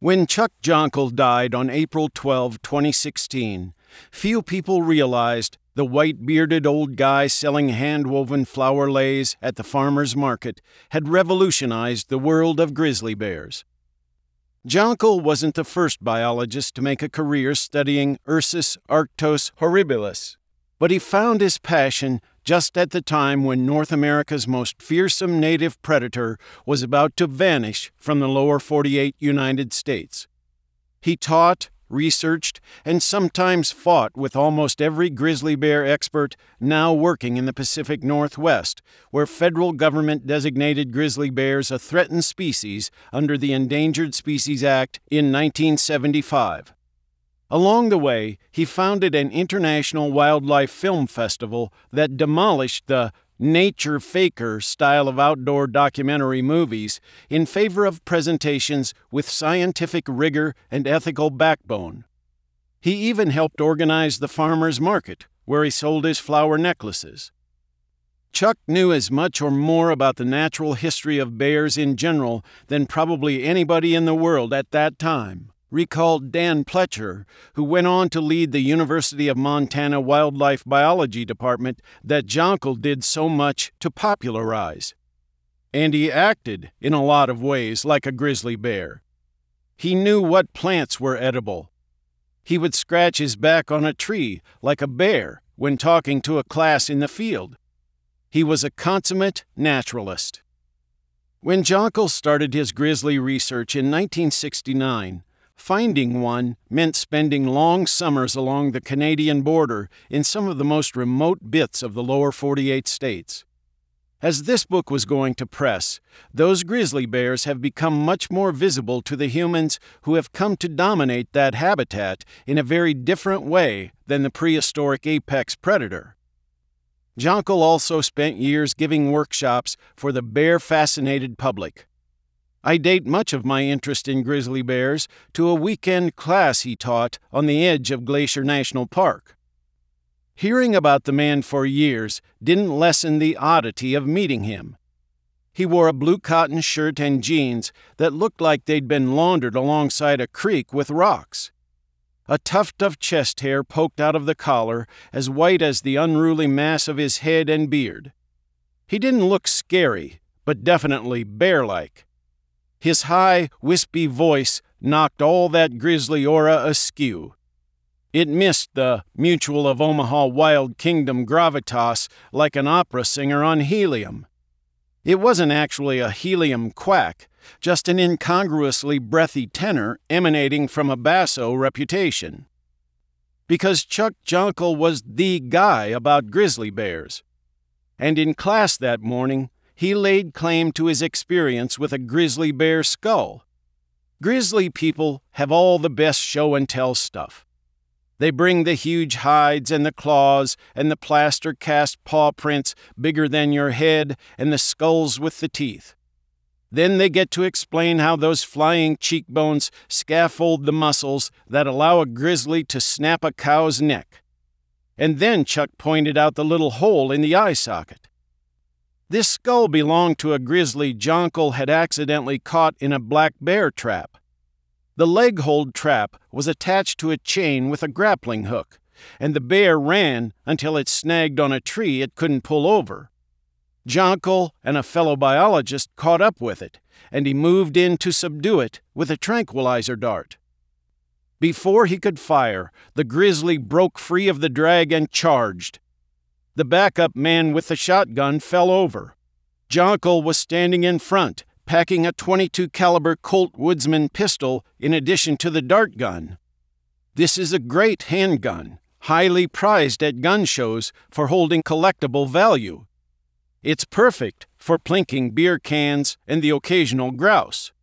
When Chuck Jonkel died on April 12, 2016, few people realized the white-bearded old guy selling hand-woven flower leis at the farmer's market had revolutionized the world of grizzly bears. Jonkel wasn't the first biologist to make a career studying Ursus arctos horribilis, but he found his passion just at the time when North America's most fearsome native predator was about to vanish from the lower 48 United States. He taught, researched, and sometimes fought with almost every grizzly bear expert now working in the Pacific Northwest, where federal government designated grizzly bears a threatened species under the Endangered Species Act in 1975. Along the way, he founded an international wildlife film festival that demolished the nature faker style of outdoor documentary movies in favor of presentations with scientific rigor and ethical backbone. He even helped organize the farmer's market, where he sold his flower necklaces. Chuck knew as much or more about the natural history of bears in general than probably anybody in the world at that time, recalled Dan Pletcher, who went on to lead the University of Montana Wildlife Biology Department that Jonkel did so much to popularize. And he acted, in a lot of ways, like a grizzly bear. He knew what plants were edible. He would scratch his back on a tree like a bear when talking to a class in the field. He was a consummate naturalist. When Jonkel started his grizzly research in 1969, finding one meant spending long summers along the Canadian border in some of the most remote bits of the lower 48 states. As this book was going to press, those grizzly bears have become much more visible to the humans who have come to dominate that habitat in a very different way than the prehistoric apex predator. Jonkel also spent years giving workshops for the bear-fascinated public. I date much of my interest in grizzly bears to a weekend class he taught on the edge of Glacier National Park. Hearing about the man for years didn't lessen the oddity of meeting him. He wore a blue cotton shirt and jeans that looked like they'd been laundered alongside a creek with rocks. A tuft of chest hair poked out of the collar, as white as the unruly mass of his head and beard. He didn't look scary, but definitely bear-like. His high, wispy voice knocked all that grizzly aura askew. It missed the Mutual of Omaha Wild Kingdom gravitas like an opera singer on helium. It wasn't actually a helium quack, just an incongruously breathy tenor emanating from a basso reputation. Because Chuck Jonkel was the guy about grizzly bears. And in class that morning, he laid claim to his experience with a grizzly bear skull. Grizzly people have all the best show-and-tell stuff. They bring the huge hides and the claws and the plaster-cast paw prints bigger than your head and the skulls with the teeth. Then they get to explain how those flying cheekbones scaffold the muscles that allow a grizzly to snap a cow's neck. And then Chuck pointed out the little hole in the eye socket. This skull belonged to a grizzly Jonkel had accidentally caught in a black bear trap. The leg-hold trap was attached to a chain with a grappling hook, and the bear ran until it snagged on a tree it couldn't pull over. Jonkel and a fellow biologist caught up with it, and he moved in to subdue it with a tranquilizer dart. Before he could fire, the grizzly broke free of the drag and charged. The backup man with the shotgun fell over. Jonkel was standing in front, packing a .22 caliber Colt Woodsman pistol in addition to the dart gun. This is a great handgun, highly prized at gun shows for holding collectible value. It's perfect for plinking beer cans and the occasional grouse.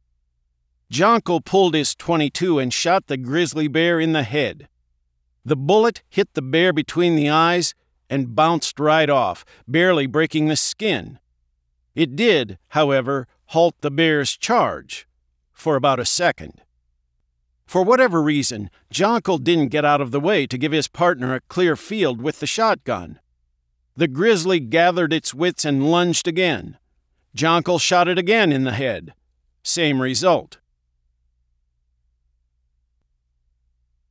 Jonkel pulled his .22 and shot the grizzly bear in the head. The bullet hit the bear between the eyes and bounced right off, barely breaking the skin. It did, however, halt the bear's charge for about a second. For whatever reason, Jonkel didn't get out of the way to give his partner a clear field with the shotgun. The grizzly gathered its wits and lunged again. Jonkel shot it again in the head. Same result.